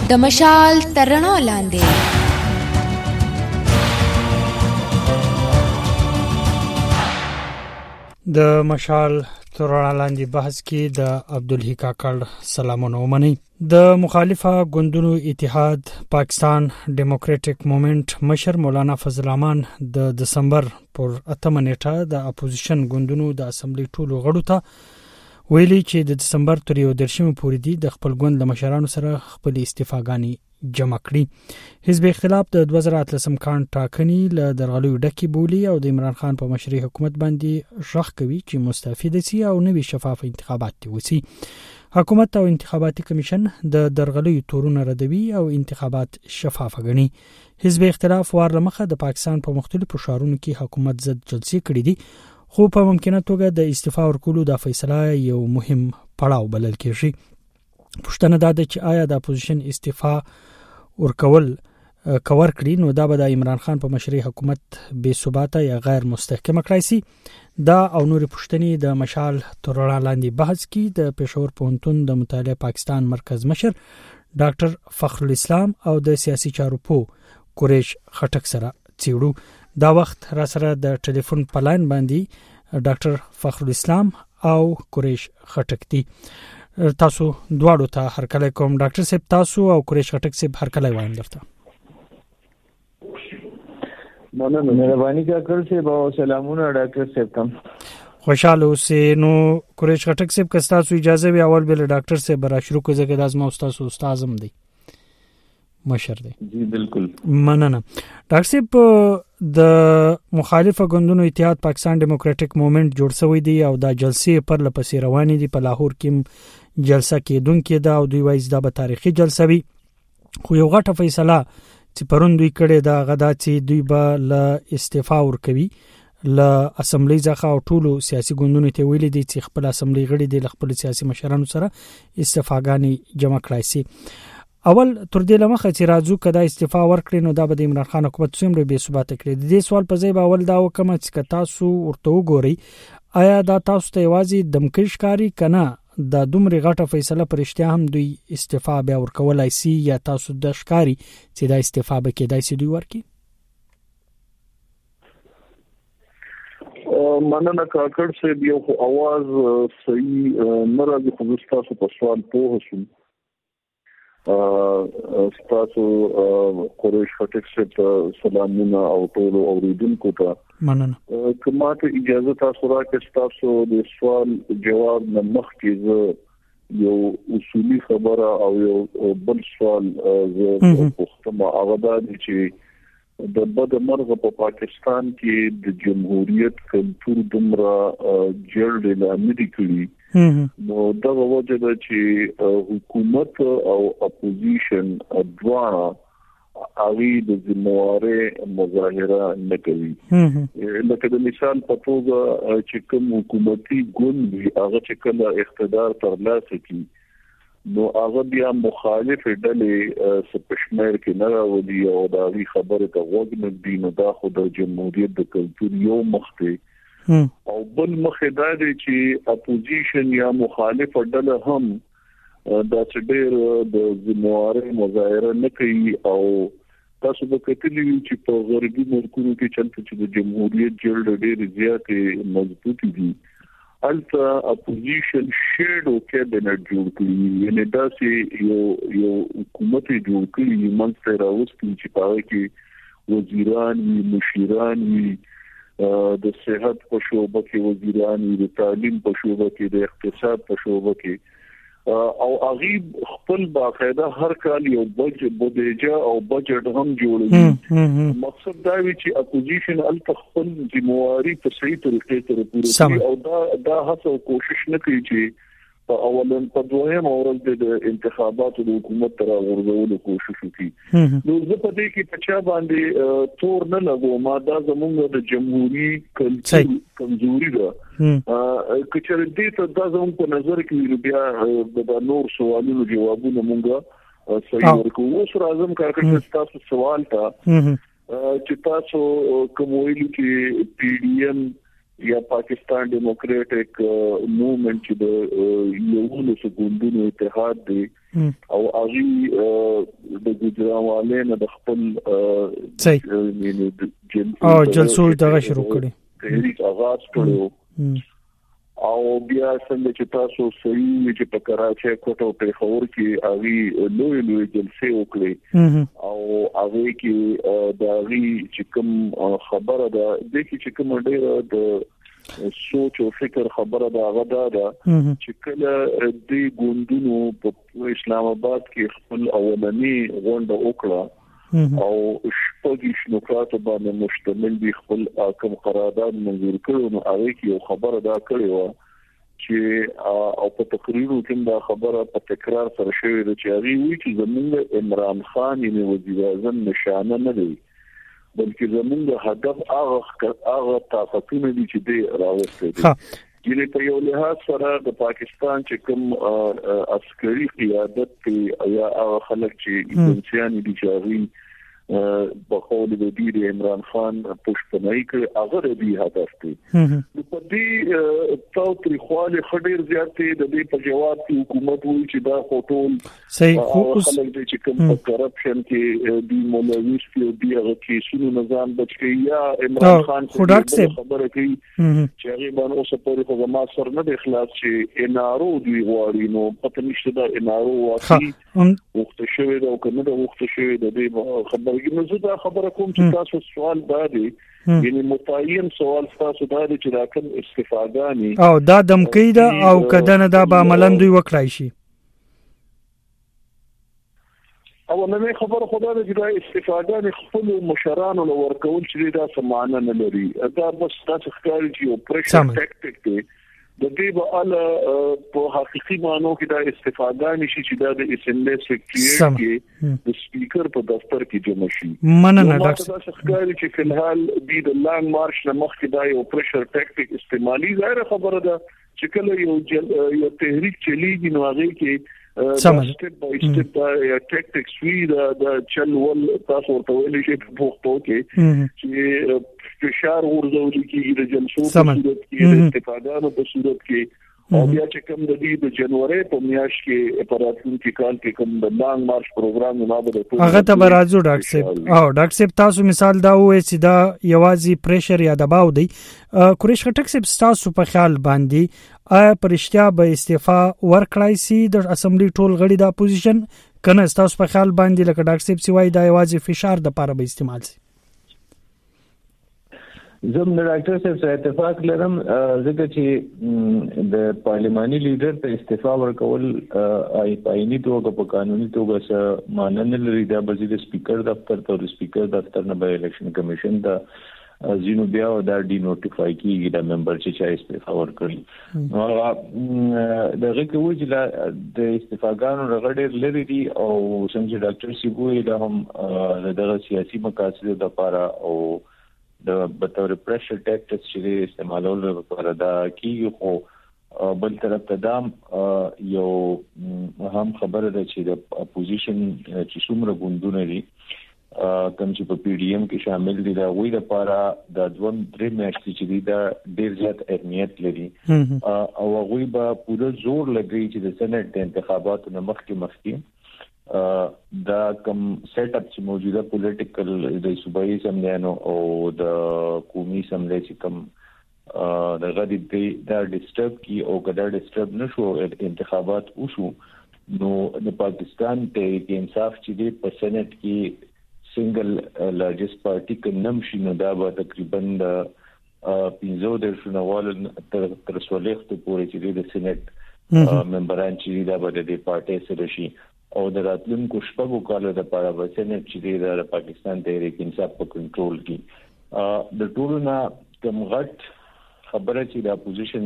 د مشال ترڼو لاندې. د مشال ترڼو لاندې بحث کې د عبدالحی کاکړ سلامونه ومني. د مخالفه ګوندونو اتحاد پاکستان ډیموکراټک موومېنټ مشر مولانا فضل الرحمن د دسمبر پر 8 نیټه د اپوزیشن ګوندونو د اسمبلی ټولو غړو ته ویلي چې د دسمبر تر 11 پورې دی د خپل ګوند له مشرانو سره خپل استعفاګانی جمع کړي. حزب اختلاف د 2013 کال ټاکنې له درغلیو ډکې بولی او د عمران خان په مشرۍ حکومت باندې ژغ کوي چې مستفید شي او نوي شفاف انتخابات وشي. حکومت او انتخاباتي کمیشن د درغلیو تورونه ردوي او انتخابات شفاف غني. حزب اختلاف وارلمخه د پاکستان په مختلفو ښارونو کې حکومت ضد جلسې کړې دي، خو په ممکنه توګه د استعفا ورکولو د فیصله یو مهم پړاو بلل کېږي. پوښتنه دا ده چې آیا د اپوزیشن استعفا ورکول کور کړي نو دا به د عمران خان په مشرۍ حکومت بې ثباته یا غیر مستحکم کړای شي. دا او نور پوښتنې د مشال ترڼو لاندې بحث کې د پېښور پوهنتون د مطالعه پاکستان مرکز مشر ډاکټر فخر الاسلام او د سیاسي چارو پوه قریش خټک سره څېړو. دا وخت را سره د ټلیفون په لاین باندې ډاکټر فخر الاسلام او قریش خټک دي. تاسو دواړو ته هرکلی کوم. ډاکټر صاحب تاسو او قریش خټک صاحب هرکلی وایم درته. مننه مهرباني کاکړ صاحب او سلامونه ډاکټر صاحب ته. خوشاله اوسئ. نو قریش خټک صاحب که تاسو اجازه وي اول به ډاکټر صاحب را شروع کوم ځکه د ازما استادم دی مشر دی. جی بالکل مننه. ډاکټر صاحب د مخالفه ګوندونو اتحاد پاکستان ډیموکراټک موومېنټ جوړ شوی دی او دا جلسې پر لپسې روانې دي. په لاهور کې جلسه کېدونکې ده او دوی وایي دا به تاریخي جلسه وي، خو یو غټه فیصله چې پرون دوی کړې ده غدا چې دوی به له استعفا ورکوي له اسمبلی ځخه او ټولو سیاسي ګوندونو ته ویلي دي چې خپل اسمبلی غړي د خپل سیاسي مشرانو سره استعفاګانی جمع کړای شي. اول تر دې لمخه چې راځو کدا استعفا ورکړي نو دا به د عمران خان حکومت څومره بې ثباته کړي. د دې سوال په ځای به اول دا وکم چې تاسو ورته وګورئ آیا دا تاسو ته یوازې دمکش کاری کنه دا دومره غټه فیصله پر اشتیا هم دوی استعفا بیا ورکولای شي یا تاسو د ښکاری چې دا استعفا به کېدای شي دوی ورکړي؟ مننه کاکړ صاحب، یو اواز صحیح نه راځي خو تاسو په سوال پوه شئ. تاسو قریش خټک صاحب سلامونه او ټول اوریدونکو ته مننه. کما ته اجازه تاسو راکړئ تاسو د سوال جواب نه مخکې یو اصولي خبره او یو بل سوال زه پوښتنه هغه ده چې د بد مرغه په پاکستان کې د جمهوریت کلتور دومره جړل لامل کړي. نو دا وجه ده چې حکومت او اپوزیشن دواړه هغه د ذمہواره مظاهره نه کوي. لکه د مثال په توګه چې کوم حکومتي ګوند هغه چې کله اقتدار ترلاسه کوي نو هغه بیا مخالف ډلې سپشمیر کې نه راوړي او دا وی خبره ته وګ نه دي. نو دا خو د جمهوریت د کلتور یو مخ دی او بل مخ دا دی چې اپوزیشن یا مخالف ډله هم دا چې ډېر د ذمہواره مظاهره نه کوي او تاسو به کتلی چې په غربي ملکونو کې چلته چې د جمهوریت جړ ډېر زیاتې مضبوطی دي الته اپوزیشن شیډو کابینټ جوړ کړی، یعنی دا چې یو حکومت جوړ کړی منځته راوستي چې پاره کې وزیران وي، مشیران وي، د صحت په شعبه کې وزیران وي، د تعلیم په شعبه کې، د اقتصاد په شعبه کې او غریب خپل باقاعده هر کال یو بودیجه او بجټ هم جوړوي. مقصد دا وی چې اپوزیشن الته خپل ذمہواری په صحیح طریقې سره پوره کوي او دا هڅه او کوشش نه کوي چې په اولن په دویم اورل د انتخاباتو د حکومت تر ورغولو کوشش وکړي. نو زه په دې کې په چا باندې تور نه لګوم، دا زموږ د جمهوریت کلتور کمزوري ده. کچره دې ته دا زموږ په نظر کې بیا د نور سوالونو جوابونه مونږه صحیح ورکو. اوس راځم کاکړ تاسو سوال ته چې تاسو کوم ویلو چې پی ډی ایم یا پاکستان ډیموکراټک موومېنټ چې د یو څو ګوندونو اتحاد دی او هغه د ګجراوالۍ نه د خپل جلسو دغه شروع کړي تحریک آغاز کړو او بیا څنګه چې تاسو صحیح چې په کراچۍ کوټه او پیښور کې هغه لوی جلسې وکړي او هغه کې د هغه چې کوم خبره ده د چې کوم ډیره د سوچ او فکر خبره ده هغه ده چې کله د ګوندونو په اسلام آباد کې خپل اولنی غونډه وکړه او شپږ نقاط باندې مشتمل دي خپل کوم قرارداد منظور کړو نو هغه کې یو خبره ده کړې و چې او په تقریرو کې دا خبره په تکرار سره شوې ده چې هغه وی چې زموږ عمران خان یې وزیر اعظم نشانه نه دی بلکې زموږ هدف هغه طاقتونه دي چې دی راوستي دي ګینه په یو لحاظ سره د پاکستان چې کوم عسکري قیادت یا هغه خلک چې انساني دي چې بخول د دې عمران خان پښتنای کې هغه دی هدف دی په دې توتري خواله خډیر زیاتې د دې په جواب کې حکومت وایي چې دا خطول صحیح خو خلک چې کوم کرپشن کې دی مولویستي او دی هغه کې شنو نظام بچي یا عمران خان خبره کوي چې هغه باندې اوس په اړه ما سره نه د اخلاص چې انارو دی غواړي نو پته نشته دا انارو واقعي وخت شوی دا او کنه دا وخت شوی د دې خبره نو زه دا خبره کوم چې تاسو سوال باندې یعنی متعین سوال تاسو دا چې راکم استفادهانی او دا دمکی دا او کدن دا به عملاً دوی وکړای شي او نو خبره خدای دې دا استفادهانی خپل مشرانو لور ورکول چې دا سمانه نه لري دا بس تاسو ښکاري چې یو پرشر ټیکټیک دی د دې په اړه په حقيقي معنی کې دا استفاده نشي چې دا د اسمبلی سیکریټری کې د سپیکر په دفتر کې جمع شي مننه ډاکټر تاسو ښکاري چې فلحال د لانګ مارش نه مخکې دا یو پرشر ټیکټیک استعمالي ظاهر خبره ده چې کله یو تحریک چلیږي نو هغه کې سټپ بای سټپ یا ټیکټیکس وی دا چلول تاسو ورته ویل شي په پښتو کې چې فشار ورزول کېږي د جلسو په صورت کې د استفادهانو په صورت کې او بیا چې کوم د دې د جنوري په میاشت کې اپراتون کې کال کې کوم د لانګ مارش پروګرام نه بده هغه ته برازو ډاکټر صاحب او ډاکټر صاحب تاسو مثال دا وایي چې دا یوازې پریشر یا دباو دی قریش خټک صاحب تاسو په خیال باندې پرشتیا به استعفا ورکړای سي د اسمبلی ټول غړي د اپوزیشن کنه تاسو په خیال باندې لکه ډاکټر صاحب سوای دا یوازې فشار د لپاره به استعمال سي زم ډاکټر صاحب سره اتفاق لرم ځکه چې د پارلماني لیډر ته استعفا ورکول آئینی توګه په قانوني توګه سره ماننه لري دا به د سپیکر دفتر ته د سپیکر دفتر نه به الیکشن کمیشن ته زینو بیا دا ډی نوټیفای کیږي دا ممبر چې استعفا ورکړي نو دغه کې وځي د استعفاګانو رغړې لري دي او څنګه ډاکټر سی ګوي دا هم دغه سیاسي مقاصد لپاره او د بطور پریشر ټیکټکس چې استعمالول لپاره دا کیږي خو بل طرف ته دام یو هم خبره ده چې د اپوزیشن چې څومره ګوندونه دي کوم چې په پی ډی ایم کې شامل دي دا وی لپاره د 2-3 میاشتې چې دي دا ډیر زیات اهمیت لري او هغه به پوره زور لګي چې د سېنات د انتخاباتو مخکې دا کوم سیټ اپ چې موجوده پولیټیکل د صوبایي سمندانو او د قومي سمندې چې کوم د غدي دا ډیسټرب کی او کدا ډیسټرب نشو انتخابات وشو نو د پاکستان ته کې انصاف چې دی په سېنات کې سنگل لارجست پارټي کې نمشي نو دا به تقریبا د 15 شنوال تر سوالخت پورې چې د سېنات ممبران چې دا به د پارټي سره شي او د راتلونکو شپږو کالو لپاره به سېنات چې د پاکستان تحریک انصاف په کنټرول کې د ټولو نه کوم غټ خبره چې د اپوزیشن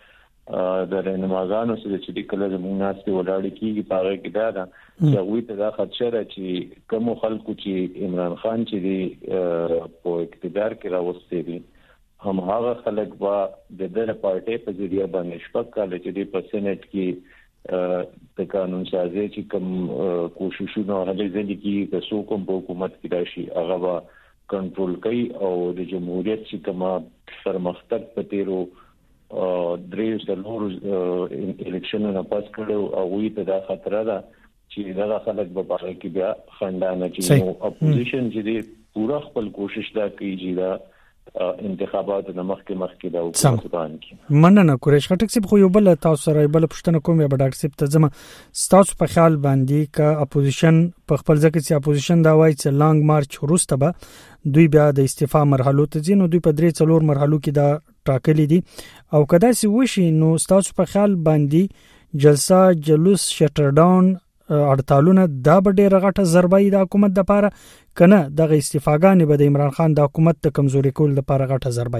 د رهنماګانو سره چې کله زموږ ناسته ولاړ کیږي پاره کې دا چې هغه ته دا خدشه ده چې کوم خلکو چې عمران خان چې دی په اقتدار کې راوستي دي هم هغه خلک با د دغه پارټي په ذریعہ باندې شپږ کال چې دی په سېنات کې د قانون سازي چې کوم کوششونه هلي ځلې کې د څوک په حکومت کې راشي هغه کنټرول کوي او د جمهوریت چې کومه پرمختګ په تیرو دریو سلور الیکشنونو پاس کړو او وی ته دا خطر ده چې دا خلک په پاره کې بیا خندانه چې نو اپوزیشن چې پورا خپل کوشش دا کوي چې دا انتخابات د مخکې دا وکړي کی مننه قریش خټک سپ خو یو بل تاسو سره بل پښتنه کوم یا ډاکټر سپ ته زما تاسو په خیال باندې ک اپوزیشن په خپل ځکه چې اپوزیشن دا وایي چې لانګ مارچ وروسته به دوی بیا د استعفا مرحلو ته ځي نو دوی په 3-4 مرحلو کې دا ټاکلي دي او کدا سي وشي نو تاسو په خیال باندې جلسه جلوس شټر ډاون اړتالونه دا به ډېر غټه ضربه د حکومت د لپاره کنه د استعفاګانې به د عمران خان د حکومت د کمزوري کول د لپاره غټه ضربه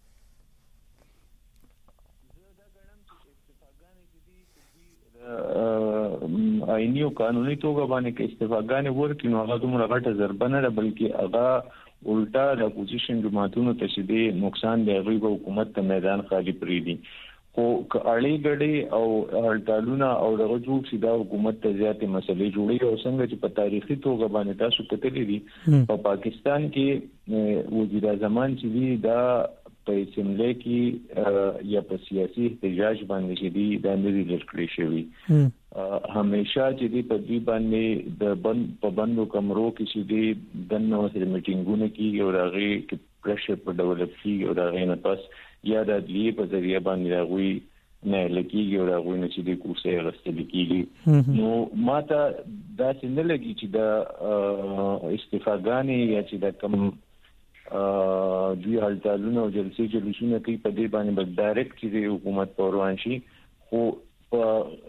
آئینی او قانوني توګه باندې کې استعفاګانې ورکړي نو هغه دومره غټه ضربه نه ده بلکې هغه الټا د اپوزیشن جماعتونو ته شدي نقصان دی غوي حکومت ته میدان خالی پریدي خو اړې ګډې او هړتالونه او دغه جوړ شي دا حکومت ته زیاتې مسلې جوړي او څنګه چې په تاریخي توګه باندې تاسو کتلې دي په پاکستان کې وزیر اعظم چې دی دا په اسمبلی کې یا په سیاسي احتجاج باندې چې دی د اندري لړکړې شوی همیشه چې دی په دې باندې د په بندو کمرو کې چې دی د نو سره میټینګونه کې او راغي کې پرشر په ډیولپ کې او راغي نه پاس یا د دې په ذریعہ باندې راغوي نه لکېږي او راغوي نه چې د کوسه غستل کېږي نو ماته دا څنګه لګي چې د استفاګانې یا چې د کم دوی هلتالونه او جلسونه کوي په دې باندې به ډایرکټ چې حکومت په روان شي خو په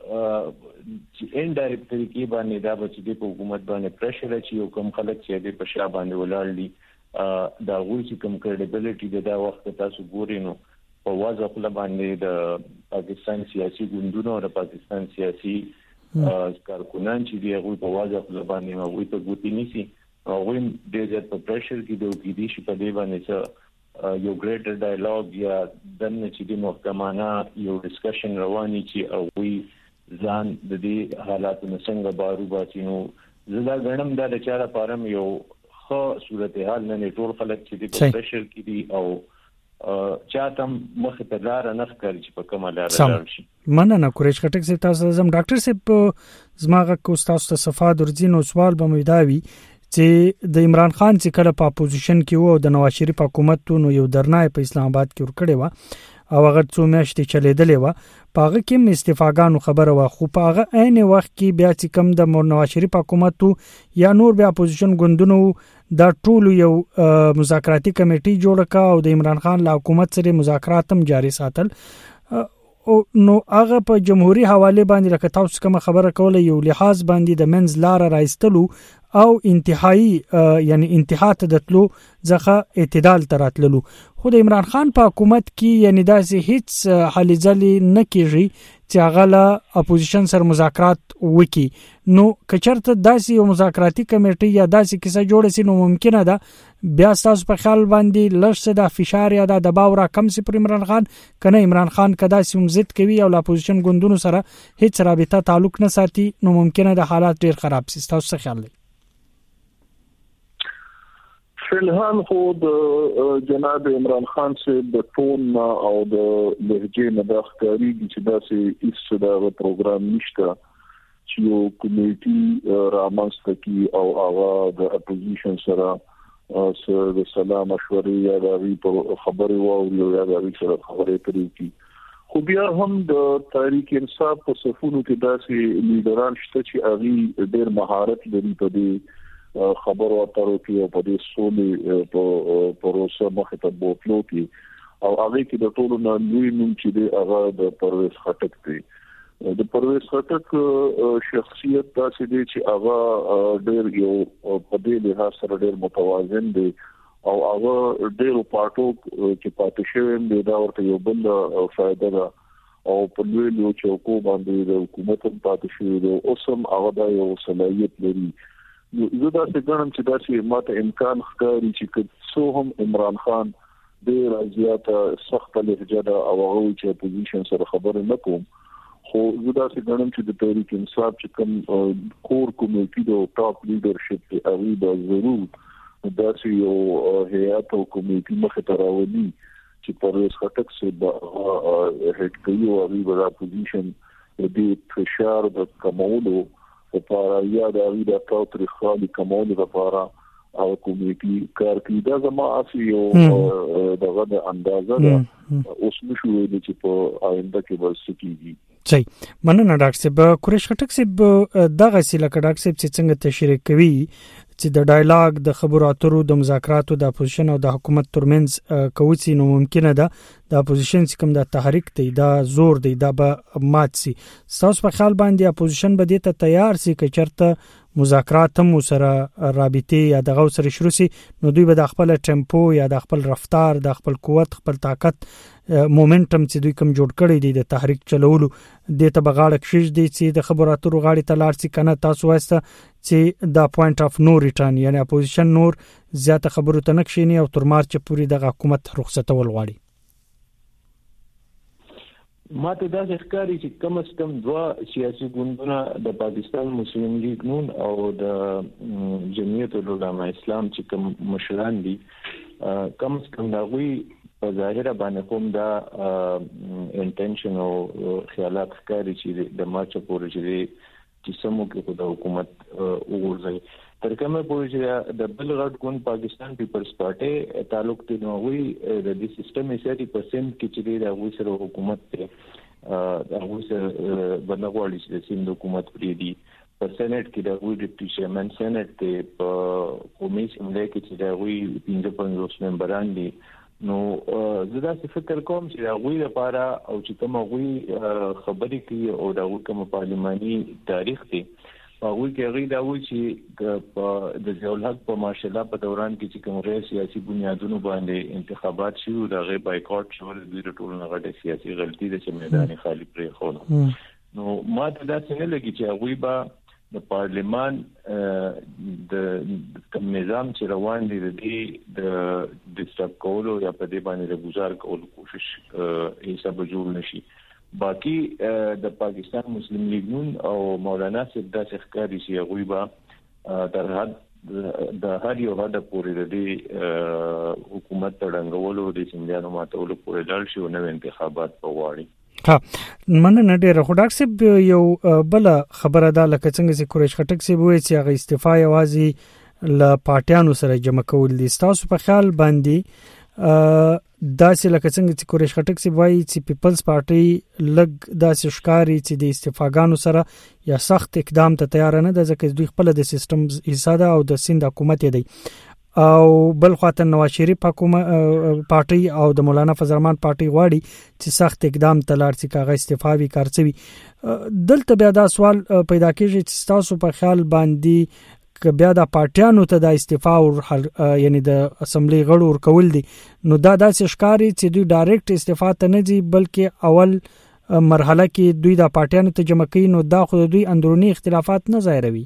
انډایرکټ طریقې باندې دا به چې په حکومت باندې پرشر اچي او کوم خلک چې د پښا باندې ولاړ دي دا غوي چې کوم کریډیبিলিټي د وخت تاسو ګورئ نو په واځه خپل باندې د پاکستان سیاسي ګوندونو او د پاکستان سیاسي کارکونان چې دی غوي په واځه خپل باندې غوي ته ګوتی نيسي او غوي د دې په پرشر کې د وګړي شي په دې باندې چې یو ګریټر ډایالوګ یا دنه چې د محکمانه یو ډسکشن رواني چې او غوي ځان د دې حالاتو څنګه بارو باسي نو زدا غنم دا د چاره پارم یو صورتحال نه ټول خلک چې د پرشر کې دي او چاتم مخ ته لار نه ښکاري چې په کومه لار راشي مننه قریش خټک سي تاسو زم ډاکټر سي زماغه کو تاسو ته صفات ورځي نو سوال به مېداوي چې د عمران خان چې کله په اپوزیشن کې وو د نواز شریف حکومت نو یو درنای په اسلام آباد کې ور کړی و او هغه څو میاشتې چلیدلې و پاغه کې استفاګانو خبره و خو پاغه عین وخت کې بیا چې کم د نواز شریف حکومت یا نور بیا اپوزیشن ګوندونو دا ټول یو مذاکراتي کمیټي جوړ کا او د عمران خان له حکومت سره مذاکرات هم جاري ساتل او نو هغه په جمهوریت حواله باندې لکه تاسو کوم خبره کوله یو لحاظ باندې د منځ لار راځتلو او انتهایی یعنی انتها ته دتلو ځخه اعتدال تراتللو خو د عمران خان په حکومت کې یعنی داسې هیڅ حل ځلې نه کیږي چې هغه له اپوزیشن سره مذاکرات وکي نو کچرته داسې یو مذاکراتي کمیټي یا داسې کیسه جوړ شي نو ممکنه ده بیا تاسو په خیال باندې لږ د فشار یا د دباو را کم سي پر عمران خان کنه عمران خان کدا سیم ضد کوي او د اپوزیشن ګوندونو سره هیڅ رابطه تعلق نه ساتي نو ممکنه د حالات ډیر خراب سي تاسو څه خیال دی فلحال خو د جناب عمران خان سے د ټون او د لهجې نه د ښکاری چې داسې هیڅ د پروګرام نشته چې یو کمیټي رامنځته کی او هغه د اپوزیشن سره د سلام مشورې یا د خبرې واوري یا د سره خبرې کوي کی خو بیا هم د تحریک انصاف په صفونو کې داسې لیډران شته چې هغه ډېر مهارت لري په دې خبرو اترو کې او په دې سولې په پروسه مخه ته بوتلو کې او هغه کې د ټولو نه لوی نوم چې دی هغه د پرویز خټک دی د پرویز خټک شخصیت داسې دی چې هغه ډېر یو په دې لحاظ سره ډېر متوازن دی او هغه ډېر پارټو چې پاتې شوی دی دا ورته یو بل فائدہ ده او په لوی چوکو باندې د حکومت پاتې شوی دی اوس هم هغه د یو صلاحیت لري زه دا څنګه چې دا چې ماته امکان ښکاري چې څو هم عمران خان ډېر زیاته سخت لهجه ده او هغه چې اپوزیشن سره خبرې نه کوم خو زه دا څنګه چې د تحریک انصاف چې کوم کور کمیټي د ټاپ لیډرشپ هغه د ضرور دا یو هيئت او کمیټي مخه تراولي چې پرویز خټک سے هډ کوي او وی بل اپوزیشن د فشار د کمولو لپاره یا د اوی د تاریخ خالي کمولو لپاره او کمیټي کار کوي. دا زما اصلي یو دغه د اندازه ده اوس نشو ویل چې په آینده کې به څه کیږي. صحیح مننه ډاکټر صاحب. قریش خټک صاحب دغه سیله ډاکټر صاحب چې څنګه تشریح کوي چې د ډایلاګ د خبرو اترو د مذاکراتو د اپوزیشن او د حکومت ترمنځ کوڅې نو ممکنه ده د اپوزیشن چې کوم د تحریک دی دا زور دی دا به مات سي. تاسو په خیال باندې اپوزیشن به دې ته تیار سي چې چرته مذاکرات هم سره رابطه یا دغه سره شروع سي نو دوی به د خپل ټیمپو یا د خپل رفتار د خپل قوت خپل طاقت مومنټم چې دوی کوم جوړ کړی دی د تحریک چلولو د ته بغاړه کښ دی چې د خبرو اترو غاړي تلار سي کنه تاسو واسطه چې د پوینټ اف نو ریټرن یعنی اپوزیشن نور زیاته خبرو ته نکښینی او تر مارچ پورې د حکومت رخصتول غواړي. ماته دا ښکاري چې کم از کم دوه سیاسي ګوندونه د پاکستان مسلم لیگ نون او د جمعیت العلماء اسلام چې کوم مشران دي کم از کم دا غوي په ظاهره باندې کوم دا انټنشن او خیالات ښکاري چې د مارچ پورې چې سمو کې د حکومت وګورځي. تر کومه پورې چې د بل غټ ګوند پاکستان پیپلز پارټي تعلق دی نو وی د دې سیستم 80% کې چې د غوي سره حکومت ته د غوي سره بنغواړي چې د سیند حکومت پرې دی په سېنات کې د غوي ډیپټي چیرمن سېنات ته په قومي اسمبلی کې چې د غوي 55 ممبران دي نو زه دا فکر کوم چې د غوي لپاره او چې کوم غوي خبرې کوي او د غوي کوم پارلماني تاریخ دی هغه کې غوړي دا وایي چې د ځولحق په مارشال په دوران کې چې کوم غیر سیاسي بنیادونو باندې انتخابات شوه دا غي بایکاټ شو د ټولو غټه سیاسي غلطي ده چې میدان خالی پرې خو نو ما ته دا څنګه لګي چې هغه به د پارلمان د کوم نظام چې روان دي د ډیسټرب کولو یا په دې باندې د گزار کولو کوشش حساب جوړ نشي. باقی د پاکستان مسلم لیگ نون او مولانا صاحب د ښکاری شي غوي با د هر یو غډه پورې د حکومت تړنګولو د سیندانو ماتولو پورې ډال شي نو انتخابات په واړي. ها مننه ډیره. خو ډاکټر صاحب یو بل خبره ده لکه څنګه چې قریش خټک صاحب وایي چې هغه استعفا یوازې ل پارټیانو سره جمع کول دي. تاسو په خیال باندې داسې لکه څنګه چې قریش خټک سی وایي چې پیپلز پارټي لګ داسې ښکاری چې د استعفاګانو سره یا سخت اقدام ته تیار نه ده ځکه دوی خپل د سیستم حصہ ده او د سند حکومت دی او بل خاطر نواز شریف حکومت پارټي او د مولانا فضل الرحمن پارټي غواړي چې سخت اقدام تلار چې کاغه استعفاوي کارڅوي. دلته بیا دا سوال پیدا کیږي چې تاسو په خیال باندې که بیا د پارټیانو ته د استعفا او یعنی د اسمبلی غړو ورکول دي نو دا داسې ښکاری چې دوی ډایرکټ استعفا ته نه دي بلکې اول مرحله کې دوی د پارټیانو ته جمع کوي نو دا خو دوی اندرونی اختلافات نه ظاهروي.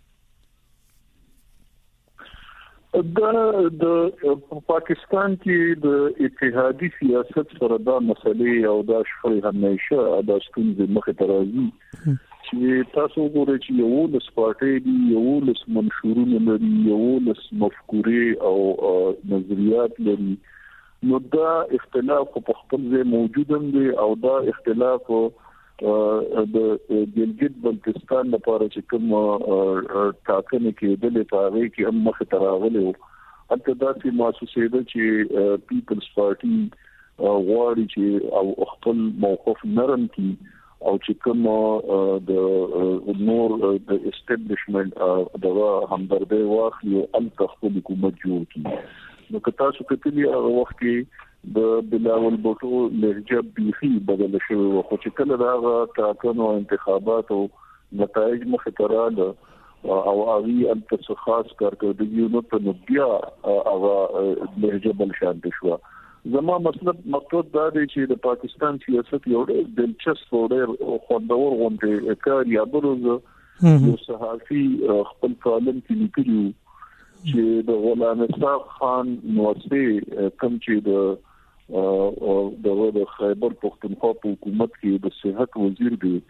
د پاکستان کې د اتحادي سیاست سره دا مسلې او دا شخړې همیشه د ستونزې مخه ته راځي چې تاسو ګورئ چې یو لس پارټي دي یو لس منشورونه لري یو لس مفکورې او نظریات لري نو دا اختلاف په خپل ځای موجود دی او دا اختلاف د ګلګت بلتستان لپاره چې کوم ټاکنې کېدلې په هغه کې هم مخ ته راغلي او حتی دا چې محسوسه ده چې پیپلز پارټي غواړي چې او خپل موقف نرم کړي او چې کوم د نور د اسټابلیشمنت د همدردی واخلي او خپل حکومت جوړ کړي. نو که تاسو کتلی هغه وخت کې د بلاول بوټو لهجه بيخي بدل شوی او خو چې کله دا ټاکنو انتخابات او نتایج مخ ته راغله او هغه ان خاص کارکردګي نو په بیا هغه لهجه بل شان شو. زما مقصود دا دی چې د پاکستان سیاست یو ډېر دلچسپ او ډېر خوندور غونډه کار یا بروز یو صحافي خپل کالم کې لیکلو چې د غلام اسحاق خان نواسي کوم چې د خیبر پختونخوا په حکومت کې د صحت وزیر دی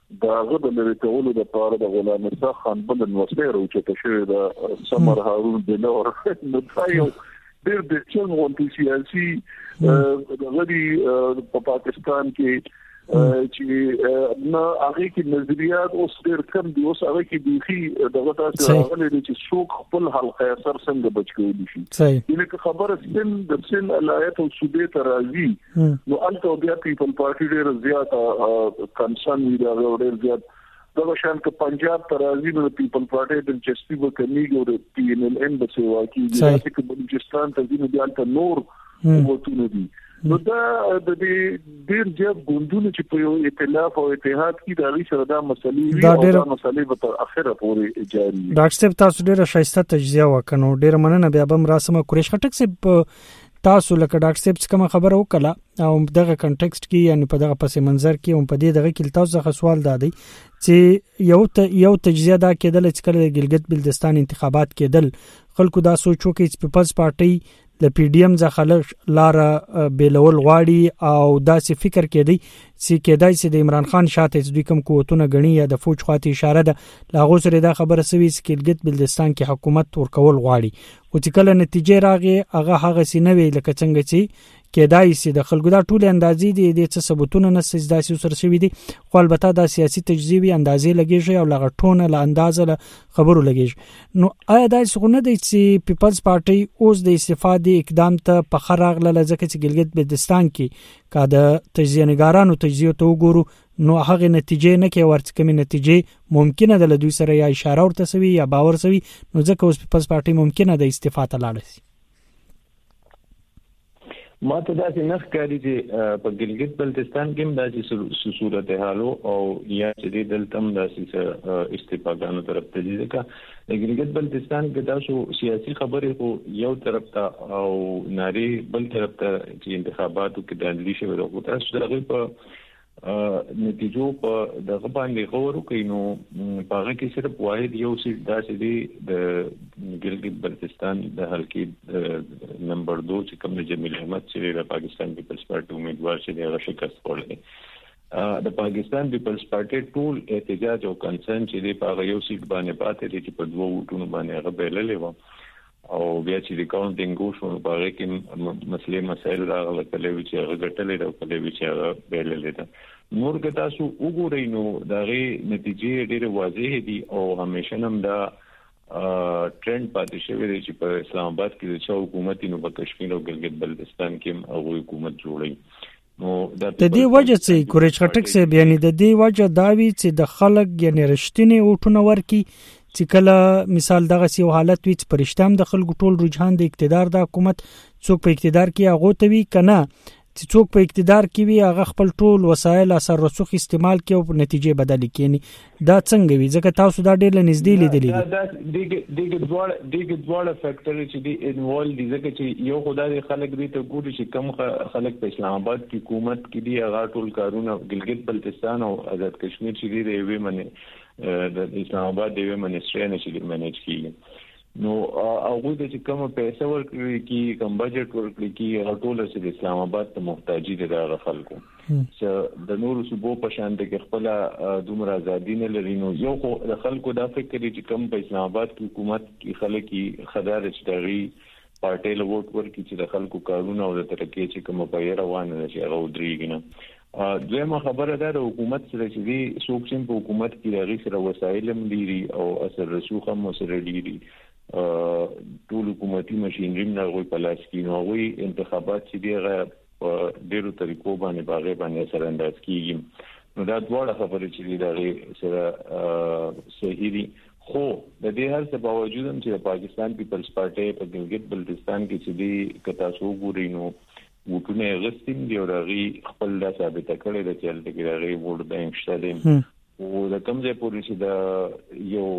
داغه د لري کولو د پاره د غلام رضا خان بل نوسیر او چې تشریح د سمر هارون بنور نو تایو ډېر د څنګه سیاسي د غړي په پاکستان کې چې نه هغه کې نظریات اوس ډېر کم دي اوس هغه کې بيخي دغه تاسو راغلي چې څوک خپل حلقه اثر څنګه بچوي شي یعنی که خبره سن علایت او صوبې ترازی نو انته بیا پیپل پارټي ډېر زیات کنسرن وی دا ډېر زیات دغه شان که پنجاب ترازی نو پیپل پارټي د چسپی وکړي او د پی ان ال د سیوا کې چې بلوچستان ته دي نو بیا ته نور وته دي نو دا د ډېر ځب ګوندونه چې په یو ائتلاف او اتحاد کې د اړیکې سره دا مسلې او دا مسلې به تر اخره پورې جاري وي. ډاکټر صاحب تاسو ډېر شایسته تجزیه وکړو ډېر مننه بیا به مراسم قریش خټک صاحب تاسو لکه ډاکټر صاحب کوم خبره وکړه او دغه کنټکسټ کې یعنی په دغه پس منظر کې هم په دې دغه کې تاسو څخه سوال دادی چې یو تجزیه دا کېدل چې کله د ګلګت بلتستان انتخابات کېدل خلکو دا سوچو کې پیپلز پارټي د پی ډی ایم ځخه لار بیلول غواړي او داسې فکر کېدی چې کېدای چې د عمران خان شاته د دوی کوم قوتونه غني یا د فوج خواته اشاره ده لاغو سره دا خبره سوي چې ګلګت بلتستان کې حکومت ورکول غواړي او چې کله نتیجه راغی هغه سینوي لکه څنګه چې کېدای شي د خلکو دا ټول اندازې دي د څه ثبوتونه نه سجداسي سره شوی دي خو البته دا سیاسي تجزیوي اندازې لګیږي او لغټونه له اندازه خبرو لګیږي نو آیا دا څنګه دی چې پیپلز پارټي اوس د استفادې اقدام ته په خراغله لځکه چې ګلګت بلتستان کې کا د تجزیه نگارانو تجزیه ته وګورو نو هغه نتیجې نه کې ورته کومې نتیجې ممکنه ده له دوی سره یا اشاره ورته سوي یا باور سوي نو ځکه اوس پیپلز پارټي ممکنه ده استفاده لاړ شي. ما ته دا چې نخ کاری چې په ګلګت بلتستان کې دا چې صورتحالو او یا چې دلتم دا چې استفادهانو طرف ته دي ځکه د ګلګت بلتستان کې تاسو سیاسي خبرې خو یو طرف ته او ناری بل طرف ته چې انتخاباتو کې د عدلي شوی د تاسو دغه په نتیجو په دغه باندې غوړو کینو په هغه کې صرف واحد یو سیټ دا چې دی د ګلګت بلتستان د حلقې نمبر 2 چې کوم جمیل احمد چې د پاکستان پیپلز پارټي امیدوار چې د شکست وړي د پاکستان پیپلز پارټي ټول احتجاج او کنسرن چې دی په هغه یو سیټ باندې پاتې دي چې په دوه وټونو باندې هغه بیللې و او بیا چې د کاونټینګ وشو په هغه کې مسلې مسایل راغله کله چې هغه ګټلې او کله چې هغه بیللې ده نور که تاسو وګورئ نو دغه نتیجې ډېر واضح دي او همیشه هم دا ټرند پاتې شوی دی چې په اسلام آباد کې چې حکومت نو په کشمیر او ګلګت بلتستان کې هغه حکومت جوړي نو د دې وجه چې قریش خټک سه بیان د دې وجه داوی چې د خلک یعنی رښتینی اوټونه ورکی چې کله مثال دغه سی حالت وي چې پرشتام د خلکو ټول رجحان د اقتدار د حکومت څوک په اقتدار کې هغه توي کنه چې څوک په اقتدار کې وي هغه خپل ټول وسایل اثر رسوخ استعمال کوي او نتیجې بدل کړي دا څنګه وي ځکه تاسو دا ډېر نږدې لیدلې دي دغه ډول فیکټر چې دی انوالو دي ځکه چې یو خدای خلک دې ته ګوري چې کم خلک په اسلام آباد کې حکومت کې دي هغه ټول کارونه ګلګت بلتستان او آزاد کشمیر چې دی وی منه د اسلام آباد دی منسټری نه چې منیج کیږي نو هغه د کوم پیسې ورکړي کی کوم بجټ ورکړي کی ټول د اسلام آباد ته محتاجي دي د خلکو چې د نورو صوبو په شان د خپل دومره ازادي نه لري نو یو خو د خلکو دا فکر دي چې کوم په اسلام آباد کې حکومت کې خلک کی خدای رچداري پارټي له ووټ ورکړي چې د خلکو کارونه او د ترقی چې کوم په روانه شي هغه ودرېږي نه دویمه خبره ده د حکومت سره چې دی څوک چې په حکومت کې راغی سره وسایل هم لري او اثر رسوخ هم سره لري ټول حکومتي ماشينري نه غوي پلاس کې نو غوي انتخابات چې دیغه ډیرو طریقو باندې باغې باندې سره انداز کیږي نو دا ډول خبره چې دی سره صحیح دي خو د دې هر څه باوجود هم چې پاکستان پیپلز پارټي په ګلګت بلتستان کې چې دی کتا سو ګوري نو وټونه غستین دی او راغي خپل د ثابت کړي د چل کې راغي ووټ بانک شته دي او د کمزې پولیس د یو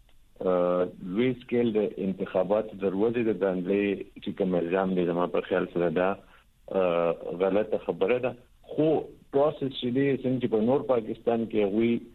لوی سکیل د انتخابات دروازه د باندې چې کوم الزام دی زما په خیال سره دا غلطه خبره ده خو پروسس چې دی څنګه په نور پاکستان کې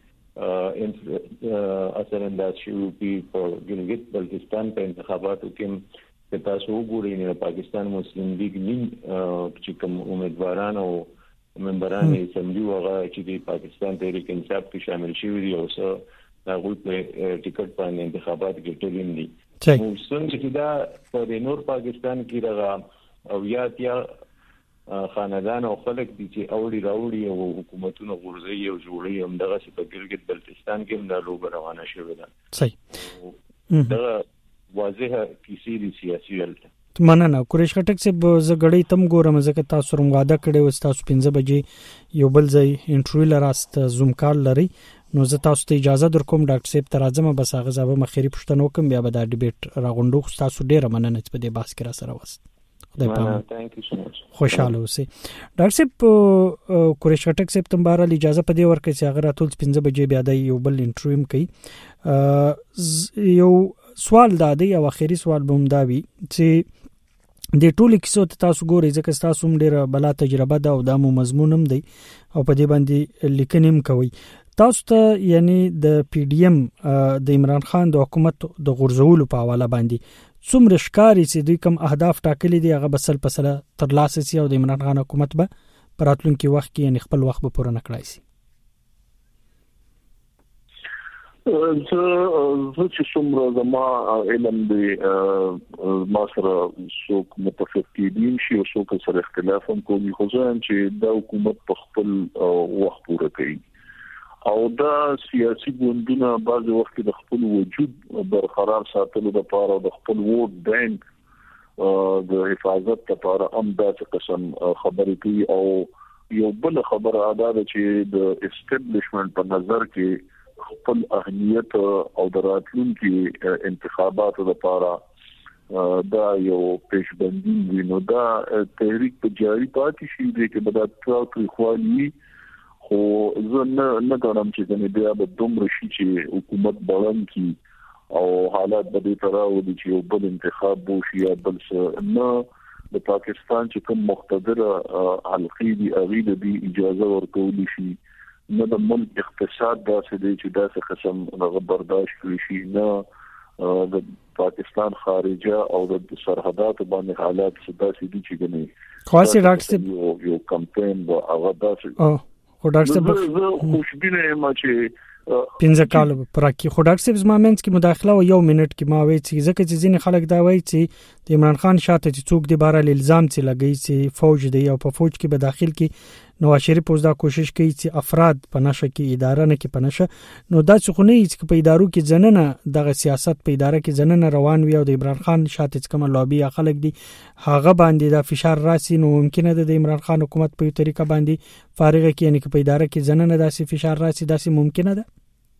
وی اثر انداز شوی په ګلګت بلتستان په انتخاباتو کې په تاسو وګورئ نه پاکستان مسلم لیگ نیم چې کوم امیدواران او ممبران اسمبلی هغه چې د پاکستان تحریک انصاف کې شامل شوي دي او څه هغه په ټیکټ باندې انتخابات کې ټولین دي. نو څنګه چې دا په نور پاکستان کې راغی او یا خاندان او خلک دي چې راوړي او حکومتونه غورځي او جوړي هم دغه په ګلګت بلتستان کې هم د لوبه روانه شوې ده. صحیح. دا واضحه کیسې دي سیاسي ولته. مننه قریش خټک صاحب، زه غړې تم ګورم ځکه تاسو سره وعده کړې و تاسو 5 بجې یو بل ځای انټرویو لراست زوم کال لري، نو زه تاسو ته اجازه درکوم ډاکټر صاحب تر ازمه بس هغه ځابه مخېری پښتنو کوم بیا به دا ډیبیټ راغونډو. تاسو ډیره مننه چې په دې بحث کې را سره وست. Thank you so much. خوشاله اوسئ. ډاکټر صاحب قریش خټک صاحب تم بهر اجازه په دې ورکړي چې هغه راتول 5 بجې بیا د یو بل انټرویو کوي. یو سوال دا دی او اخیری سوال به هم دا وي چې د ټولو کیسو ته تاسو ګورئ ځکه تاسو هم ډیره بلا تجربه ده او دا مو مضمون هم دی او په دې باندې لیکنې هم کوي. تاسو ته یعنی د پی ډی ایم د عمران خان د حکومت د غورځولو په حواله باندې څومره ښکاري چې دوی کوم اهداف ټاکلي دي هغه بسل پسله ترلاسه سي او د عمران خان حکومت به په راتلونکي وخت کې یعنی خپل وخت به پوره نه کړای سي؟ زه چې څومره زما علم دی ما سره څوک متفق کېدین شي او څوک سره اختلاف هم کوي، خو زه چې دا حکومت په خپل وخت پوره کوي او دا سیاسي ګوندونه بعض وخت د خپل وجود برقرار ساتلو لپاره د خپل ووټ بانک د حفاظت لپاره هم دا قسم خبرې کوي. او یو بل خبره ادا ده چې د اسټابلیشمنت په نظر کې خپل اهمیت او د راتلونکي انتخاباتو لپاره دا یو پیشبندي وي. نو دا تحریک په جاري پاتې شي دی کې به دا تاسو خوالي، خو زه نه غواړم چې بیا به دومره شي چې حکومت بلند کی او حالات به دې تراوي چې یو بل انتخاب وشي یا بل څه نه. د پاکستان چې کوم مقتدره حلقې دي هغه د اجازه ورکول شي، نه د ملک اقتصاد داسې دی چې داسې قسم هغه برداشت کړی شي، نه د پاکستان خارجه او د سرحدات باندې حالات داسې دي چې ګنې خاصه ډاکټر یو کمپاین به هغه داسې خو ډاکټر صاحب خوشبینه یم چې 15 کال پر کې. خو ډاکټر صاحب زما منځ کې مداخله و یو منټ کې ما وایي چې ځکه چې ځینې خلک دا وایي چې د عمران خان شاته چې څوک دی بهر الزام چې لګي چې فوج دی او په فوج کې به داخل کې نواز شریف اوس دا کوشش کوي چې افراد په نشه کې اداره نه کې په نشه، نو دا څه خو نه چې په ادارو کې ځننه دغه سیاست په اداره کې ځننه روان وي او د عمران خان شاته کوم لابي یا خلک دي هغه باندې دا فشار راسي، نو ممکنه ده د عمران خان حکومت په یو طریقه باندې فارغه کې یعنی په اداره کې ځننه داسې فشار راسي، داسې ممکنه ده.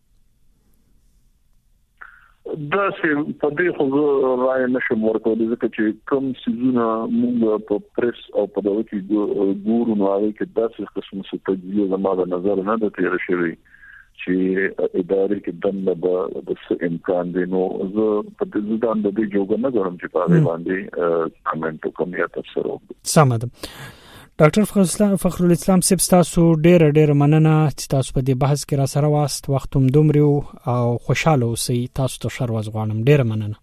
دا چې په دې خو رائے نشم ورکولی ځکه چې کوم سيزونه موږ په پریس او په دغه کې ګورو نو هغه کې داسې قسم څه تجزیه زما د نظر نه ده تیر شوی چې ادارې کې دنه د څه امکان دی. نو زه په دې ځان د دې جوګ نه غواړم چې په هغه باندې کمنټ وکم یا تفسیر وکړم. سم ده. ډاکټر فخر الاسلام صاحب تاسو ډېر مننه چې تاسو په دې بحث کې را سره واست، وخت هم دومره او خوشاله اوسئ. تاسو ته ښه ورځ غواړم. ډېر مننه.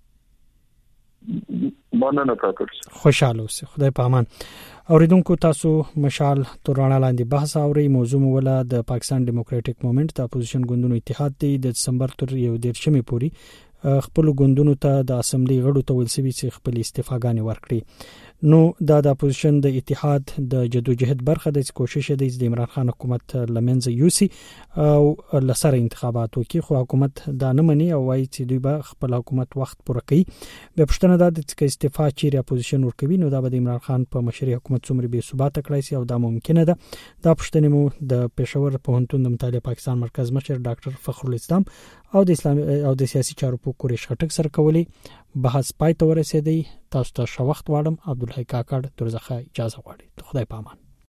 مننه ډاکټر، خوشاله اوسئ. خدای په امان. اوریدونکو تاسو مشال تورانه لاندې بحث اوري. موضوع مولا د پاکستان ډیموکراټک موومېنټ د اپوزیشن ګوندونو اتحاد دی د دسمبر تر 1 پوري خپل ګوندونو ته د اسمبلی غړو ته ولسوي چې خپل استعفاګانې ورکړي. نو دا د اپوزیشن د اتحاد د جدوجہد برخه د کوشش دی چې د عمران خان حکومت لمنځه یوسي او لسره انتخابات وکړي، خو حکومت دا نه مني او وايي چې دوی به خپل حکومت وخت پوره کوي. به پښتنه دا چې استعفا چیرې اپوزیشن ورکوي نو دا به د عمران خان په مشرۍ حکومت څومره به ثبات کړی سي او دا ممکنه ده. دا پښتنه مو د پېښور پوهنتون د مطالعه پاکستان مرکز مشر ډاکټر فخر الاسلام او د اسلام او د سیاسي چارو په قریش خټک سره کولی بحث پای ته ورسېدی. تاسو ته ښه وخت غواړم. عبدالحی کاکړ ترزخه اجازه غواړي. خدای پامان.